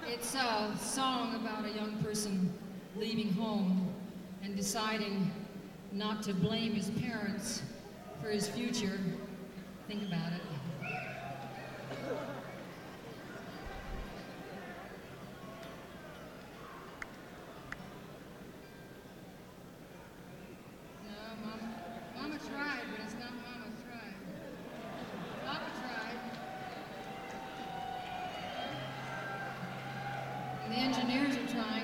It's a song about a young person leaving home and deciding not to blame his parents for his future. Think about it. No, Mama tried, but it's not Mama tried. Papa tried. And the engineers are trying.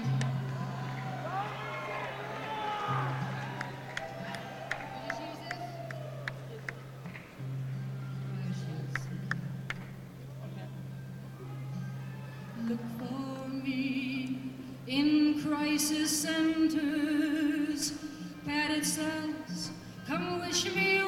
Look for me in crisis centers, padded cells, come wish me